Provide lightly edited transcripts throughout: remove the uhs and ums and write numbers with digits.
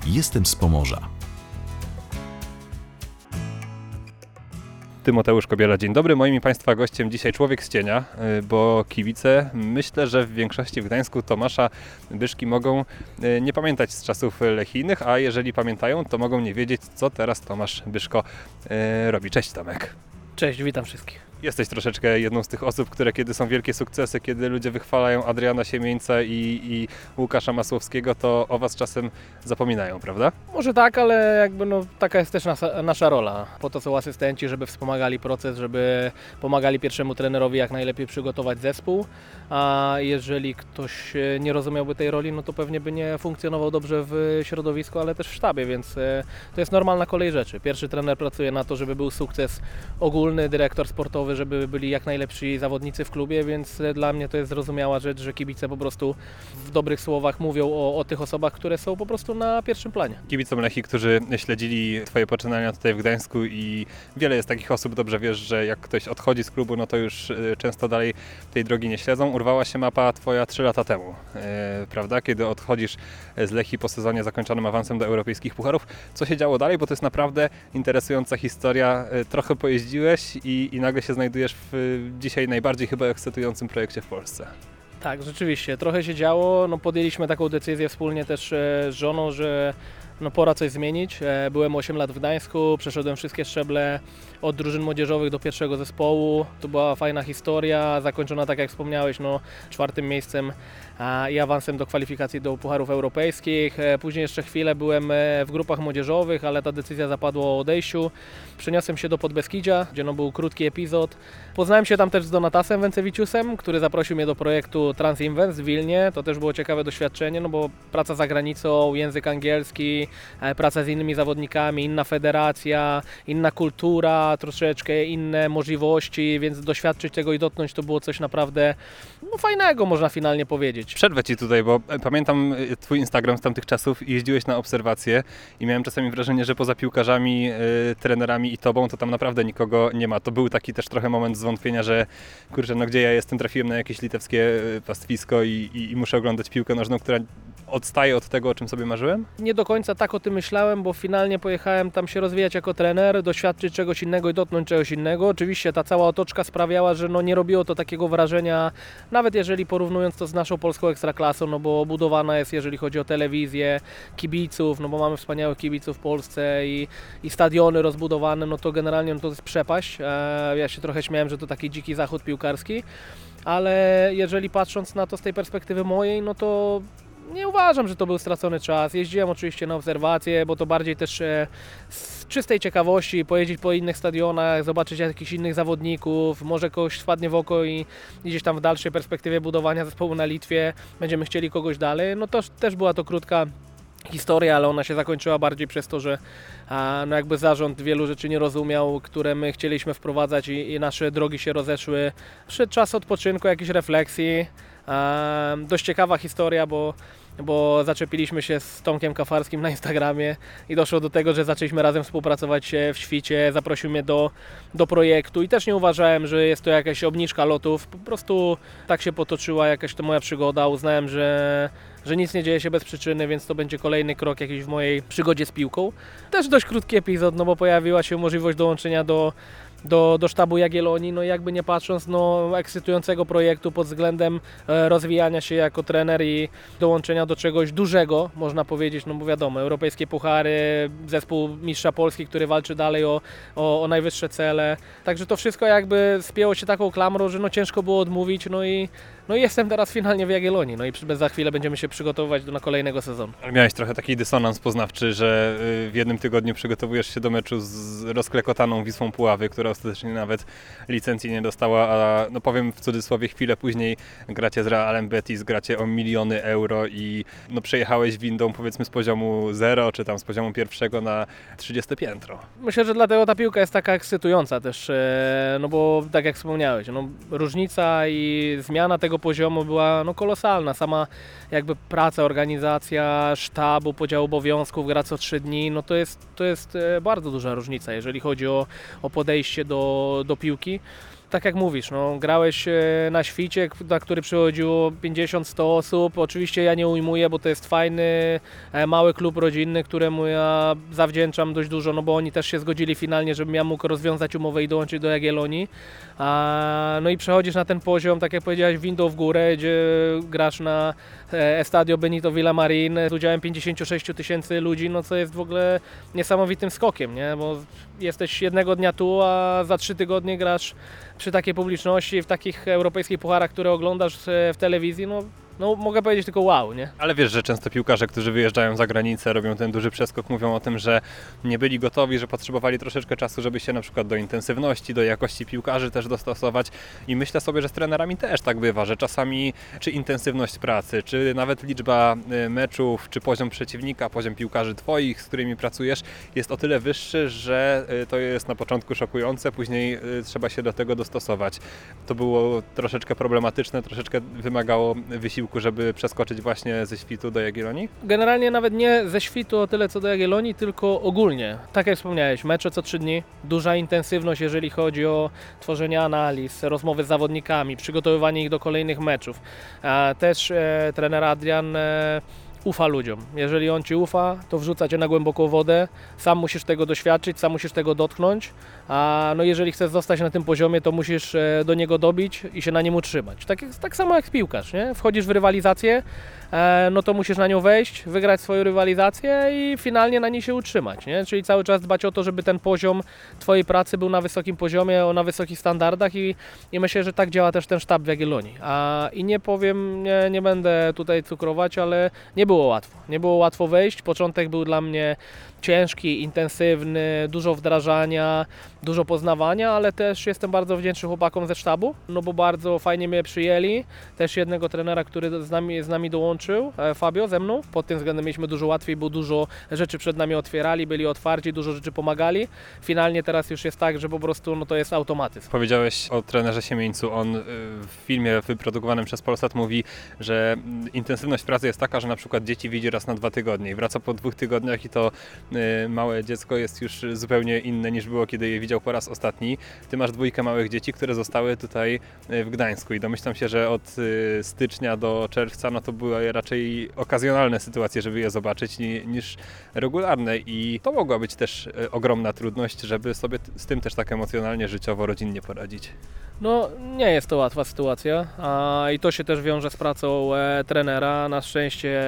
Jestem z Pomorza. Tymoteusz Kobiela, dzień dobry. Moim i Państwa gościem dzisiaj człowiek z cienia, bo kibice, myślę, że w większości w Gdańsku Tomasza Byszki mogą nie pamiętać z czasów lechijnych, a jeżeli pamiętają, to mogą nie wiedzieć, co teraz Tomasz Byszko robi. Cześć Tomek. Cześć, witam wszystkich. Jesteś troszeczkę jedną z tych osób, które kiedy są wielkie sukcesy, kiedy ludzie wychwalają Adriana Siemieńca i Łukasza Masłowskiego, to o Was czasem zapominają, prawda? Może tak, ale jakby taka jest też nasza rola. Po to są asystenci, żeby wspomagali proces, żeby pomagali pierwszemu trenerowi jak najlepiej przygotować zespół, a jeżeli ktoś nie rozumiałby tej roli, no to pewnie by nie funkcjonował dobrze w środowisku, ale też w sztabie, więc to jest normalna kolej rzeczy. Pierwszy trener pracuje na to, żeby był sukces ogólny, dyrektor sportowy, żeby byli jak najlepsi zawodnicy w klubie, więc dla mnie to jest zrozumiała rzecz, że kibice po prostu w dobrych słowach mówią o tych osobach, które są po prostu na pierwszym planie. Kibicom Lechii, którzy śledzili Twoje poczynania tutaj w Gdańsku i wiele jest takich osób, dobrze wiesz, że jak ktoś odchodzi z klubu, no to już często dalej tej drogi nie śledzą. Urwała się mapa Twoja 3 lata temu, prawda? Kiedy odchodzisz z Lechii po sezonie zakończonym awansem do europejskich pucharów. Co się działo dalej? Bo to jest naprawdę interesująca historia. Trochę pojeździłeś i nagle się znajdujesz w dzisiaj najbardziej chyba ekscytującym projekcie w Polsce. Tak, rzeczywiście, trochę się działo. Podjęliśmy taką decyzję wspólnie też z żoną, że pora coś zmienić. Byłem 8 lat w Gdańsku, przeszedłem wszystkie szczeble od drużyn młodzieżowych do pierwszego zespołu. To była fajna historia, zakończona tak jak wspomniałeś, 4. miejscem i awansem do kwalifikacji do pucharów europejskich. Później jeszcze chwilę byłem w grupach młodzieżowych, ale ta decyzja zapadła o odejściu. Przeniosłem się do Podbeskidzia, gdzie był krótki epizod. Poznałem się tam też z Donatasem Wencewiciusem, który zaprosił mnie do projektu Transinvest w Wilnie. To też było ciekawe doświadczenie, bo praca za granicą, język angielski, praca z innymi zawodnikami, inna federacja, inna kultura, troszeczkę inne możliwości, więc doświadczyć tego i dotknąć to było coś naprawdę fajnego, można finalnie powiedzieć. Przerwę Ci tutaj, bo pamiętam Twój Instagram z tamtych czasów, jeździłeś na obserwacje i miałem czasami wrażenie, że poza piłkarzami, trenerami i Tobą, to tam naprawdę nikogo nie ma. To był taki też trochę moment zwątpienia, że kurczę, gdzie ja jestem, trafiłem na jakieś litewskie pastwisko i muszę oglądać piłkę nożną, która odstaje od tego, o czym sobie marzyłem? Nie do końca tak o tym myślałem, bo finalnie pojechałem tam się rozwijać jako trener, doświadczyć czegoś innego i dotknąć czegoś innego. Oczywiście ta cała otoczka sprawiała, że nie robiło to takiego wrażenia, nawet jeżeli porównując to z naszą polską ekstraklasą, bo obudowana jest, jeżeli chodzi o telewizję, kibiców, bo mamy wspaniałych kibiców w Polsce i stadiony rozbudowane, to generalnie to jest przepaść. Ja się trochę śmiałem, że to taki dziki zachód piłkarski, ale jeżeli patrząc na to z tej perspektywy mojej, to nie uważam, że to był stracony czas. Jeździłem oczywiście na obserwacje, bo to bardziej też z czystej ciekawości pojeździć po innych stadionach, zobaczyć jakichś innych zawodników, może kogoś wpadnie w oko i gdzieś tam w dalszej perspektywie budowania zespołu na Litwie będziemy chcieli kogoś dalej. To też była to krótka historia, ale ona się zakończyła bardziej przez to, że jakby zarząd wielu rzeczy nie rozumiał, które my chcieliśmy wprowadzać i nasze drogi się rozeszły. Przyszedł czas odpoczynku, jakiejś refleksji. Dość ciekawa historia, bo zaczepiliśmy się z Tomkiem Kafarskim na Instagramie i doszło do tego, że zaczęliśmy razem współpracować w Świcie, zaprosił mnie do projektu i też nie uważałem, że jest to jakaś obniżka lotów, po prostu tak się potoczyła jakaś to moja przygoda, uznałem, że nic nie dzieje się bez przyczyny, więc to będzie kolejny krok jakiś w mojej przygodzie z piłką. Też dość krótki epizod, bo pojawiła się możliwość dołączenia do sztabu Jagiellonii, jakby nie patrząc, ekscytującego projektu pod względem rozwijania się jako trener i dołączenia do czegoś dużego, można powiedzieć, bo wiadomo, europejskie puchary, zespół mistrza Polski, który walczy dalej o najwyższe cele, także to wszystko jakby spięło się taką klamrą, że ciężko było odmówić, i jestem teraz finalnie w Jagiellonii, i za chwilę będziemy się przygotowywać na kolejnego sezonu. Ale miałeś trochę taki dysonans poznawczy, że w jednym tygodniu przygotowujesz się do meczu z rozklekotaną Wisłą Puławy, która ostatecznie nawet licencji nie dostała, a powiem w cudzysłowie, chwilę później gracie z Realem Betis, gracie o miliony euro i przejechałeś windą powiedzmy z poziomu 0 czy tam z poziomu 1 na 30 piętro. Myślę, że dlatego ta piłka jest taka ekscytująca też, bo tak jak wspomniałeś, różnica i zmiana tego poziomu była kolosalna. Sama jakby praca, organizacja sztabu, podział obowiązków, gra co 3 dni, to jest bardzo duża różnica, jeżeli chodzi o podejście do piłki. Tak jak mówisz, no, grałeś na świcie, na który przychodziło 50-100 osób. Oczywiście ja nie ujmuję, bo to jest fajny, mały klub rodzinny, któremu ja zawdzięczam dość dużo, no bo oni też się zgodzili finalnie, żebym ja mógł rozwiązać umowę i dołączyć do Jagiellonii. No i przechodzisz na ten poziom, tak jak powiedziałeś, windą w górę, gdzie grasz na Estadio Benito Villamarín z udziałem 56 000 ludzi, no co jest w ogóle niesamowitym skokiem, nie? Bo jesteś jednego dnia tu, a za 3 tygodnie grasz przy takiej publiczności, w takich europejskich pucharach, które oglądasz w telewizji, no mogę powiedzieć tylko wow, nie? Ale wiesz, że często piłkarze, którzy wyjeżdżają za granicę, robią ten duży przeskok, mówią o tym, że nie byli gotowi, że potrzebowali troszeczkę czasu, żeby się na przykład do intensywności, do jakości piłkarzy też dostosować. I myślę sobie, że z trenerami też tak bywa, że czasami czy intensywność pracy, czy nawet liczba meczów, czy poziom przeciwnika, poziom piłkarzy twoich, z którymi pracujesz, jest o tyle wyższy, że to jest na początku szokujące, później trzeba się do tego dostosować. To było troszeczkę problematyczne, troszeczkę wymagało wysiłku, żeby przeskoczyć właśnie ze Świtu do Jagiellonii? Generalnie nawet nie ze Świtu o tyle co do Jagiellonii, tylko ogólnie. Tak jak wspomniałeś, mecze co 3 dni, duża intensywność, jeżeli chodzi o tworzenie analiz, rozmowy z zawodnikami, przygotowywanie ich do kolejnych meczów. Też trener Adrian ufa ludziom. Jeżeli on Ci ufa, to wrzuca Cię na głęboką wodę, sam musisz tego doświadczyć, sam musisz tego dotknąć, a no jeżeli chcesz zostać na tym poziomie, to musisz do niego dobić i się na nim utrzymać. Tak samo jak piłkarz, nie? Wchodzisz w rywalizację, no to musisz na nią wejść, wygrać swoją rywalizację i finalnie na niej się utrzymać, nie? Czyli cały czas dbać o to, żeby ten poziom Twojej pracy był na wysokim poziomie, na wysokich standardach i myślę, że tak działa też ten sztab w Jagiellonii. I nie powiem, nie będę tutaj cukrować, ale nie było łatwo. Nie było łatwo wejść. Początek był dla mnie ciężki, intensywny, dużo wdrażania, dużo poznawania, ale też jestem bardzo wdzięczny chłopakom ze sztabu, no bo bardzo fajnie mnie przyjęli. Też jednego trenera, który z nami dołączył, Fabio, ze mną. Pod tym względem mieliśmy dużo łatwiej, bo dużo rzeczy przed nami otwierali, byli otwarci, dużo rzeczy pomagali. Finalnie teraz już jest tak, że po prostu no to jest automatyzm. Powiedziałeś o trenerze Siemieńcu. On w filmie wyprodukowanym przez Polsat mówi, że intensywność pracy jest taka, że na przykład dzieci widzi raz na 2 tygodnie i wraca po 2 tygodniach i to małe dziecko jest już zupełnie inne niż było, kiedy je widział po raz ostatni. Ty masz 2 małych dzieci, które zostały tutaj w Gdańsku i domyślam się, że od stycznia do czerwca no to były raczej okazjonalne sytuacje, żeby je zobaczyć niż regularne i to mogła być też ogromna trudność, żeby sobie z tym też tak emocjonalnie, życiowo, rodzinnie poradzić. No nie jest to łatwa sytuacja i to się też wiąże z pracą trenera. Na szczęście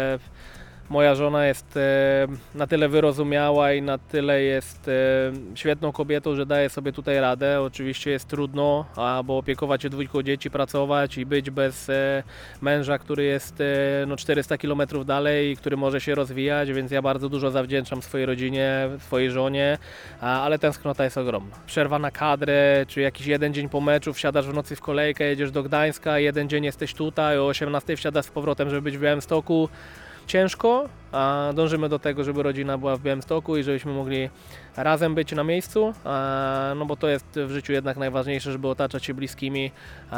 moja żona jest na tyle wyrozumiała i na tyle jest świetną kobietą, że daje sobie tutaj radę. Oczywiście jest trudno, bo opiekować się 2 dzieci, pracować i być bez męża, który jest 400 km dalej i który może się rozwijać, więc ja bardzo dużo zawdzięczam swojej rodzinie, swojej żonie, ale tęsknota jest ogromna. Przerwa na kadrę, czy jakiś jeden dzień po meczu, wsiadasz w nocy w kolejkę, jedziesz do Gdańska, jeden dzień jesteś tutaj, o 18 wsiadasz z powrotem, żeby być w Białymstoku. Ciężko, a dążymy do tego, żeby rodzina była w Białymstoku i żebyśmy mogli razem być na miejscu, no bo to jest w życiu jednak najważniejsze, żeby otaczać się bliskimi,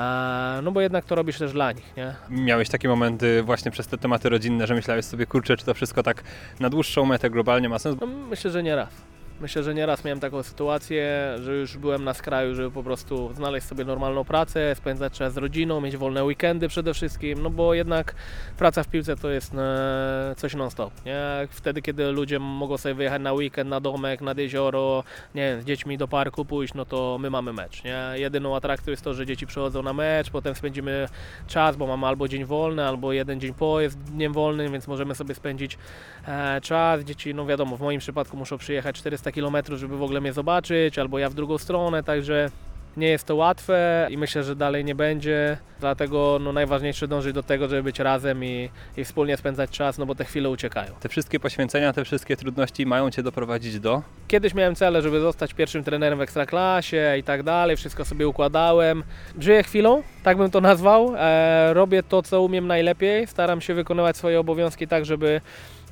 no bo jednak to robisz też dla nich, nie? Miałeś takie momenty właśnie przez te tematy rodzinne, że myślałeś sobie, kurczę, czy to wszystko tak na dłuższą metę globalnie ma sens? No, myślę, że nie raz. Myślę, że nieraz miałem taką sytuację, że już byłem na skraju, żeby po prostu znaleźć sobie normalną pracę, spędzać czas z rodziną, mieć wolne weekendy przede wszystkim, no bo jednak praca w piłce to jest coś non-stop, nie? Wtedy, kiedy ludzie mogą sobie wyjechać na weekend, na domek, nad jezioro, nie wiem, z dziećmi do parku pójść, no to my mamy mecz, nie? Jedyną atrakcją jest to, że dzieci przychodzą na mecz, potem spędzimy czas, bo mamy albo dzień wolny, albo jeden dzień po jest dniem wolnym, więc możemy sobie spędzić czas. Dzieci, no wiadomo, w moim przypadku muszą przyjechać 400 km, żeby w ogóle mnie zobaczyć, albo ja w drugą stronę, także nie jest to łatwe i myślę, że dalej nie będzie, dlatego no, najważniejsze dążyć do tego, żeby być razem i wspólnie spędzać czas, no bo te chwile uciekają. Te wszystkie poświęcenia, te wszystkie trudności mają Cię doprowadzić do? Kiedyś miałem cele, żeby zostać pierwszym trenerem w Ekstraklasie i tak dalej, wszystko sobie układałem. Żyję chwilą, tak bym to nazwał, robię to, co umiem najlepiej, staram się wykonywać swoje obowiązki tak, żeby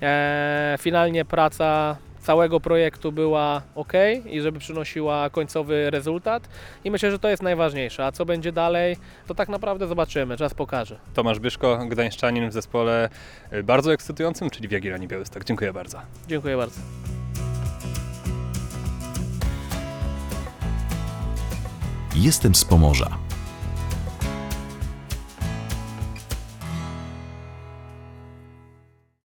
finalnie praca całego projektu była ok i żeby przynosiła końcowy rezultat i myślę, że to jest najważniejsze, a co będzie dalej, to tak naprawdę zobaczymy, czas pokaże. Tomasz Byszko, gdańszczanin w zespole bardzo ekscytującym, czyli w Jagiellonii Białystok. Dziękuję bardzo. Dziękuję bardzo. Jestem z Pomorza.